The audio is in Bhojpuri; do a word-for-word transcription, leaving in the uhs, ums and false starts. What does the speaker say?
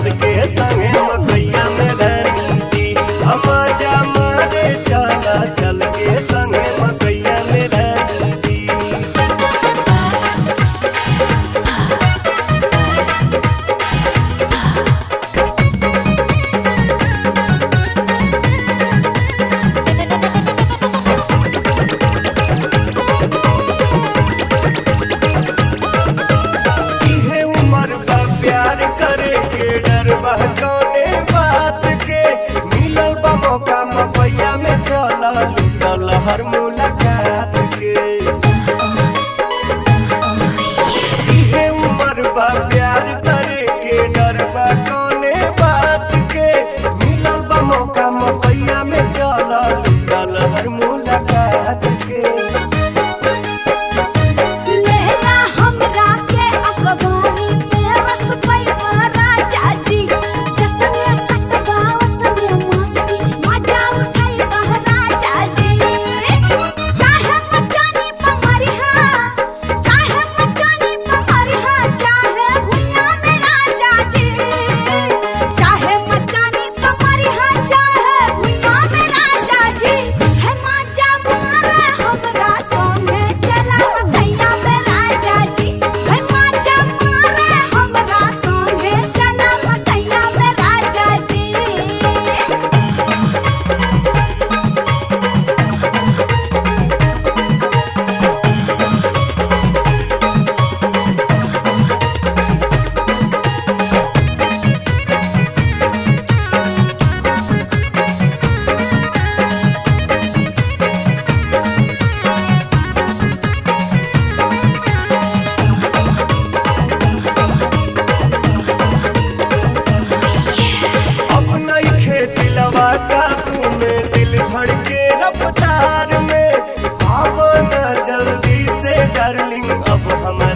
चल के संगे मकैया में रहती हम जा मारे चला चल के संगे मकैया में रहती। इहे उम्र बा प्यार करे के डर बा कौने बात के मिलल बा मौका मकैया में चला लूटल हर मुलाकात के। इहे उम्र बा प्यार करे के डर बा कौने बात के मिलल बा मौका मकैया में चला लूटल हर मुलाकात के। लेला हमरा के अखबारी में रस पैवा राजा जी जतने सतबावत में मस्ती मजा उठाई बह राजा जी। चाहे मचानी पमरिहा चाहे मचानी पमरिहा चाहे भुइया में राजा जी। चाहे मचानी पमरिहा चाहे भुइया में राजा जी। है मजा मारे हमरा संगे चला मकैया में राजा जी। है मजा मारे हमरा संगे चला मकैया में राजा जी। अब नइखे दिलवा काबू में दिल धड़के रफ्तार में आव ना जल्दी से डार्लिंग अब हमारा